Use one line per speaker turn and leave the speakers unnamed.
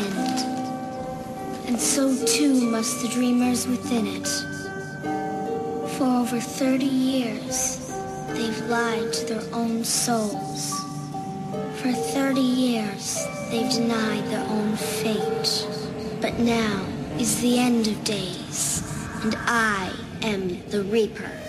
end. And so too must the dreamers within it. For over 30 years, they've lied to their own souls. For 30 years, they've denied their own fate. But now is the end of days, and I am the Reaper.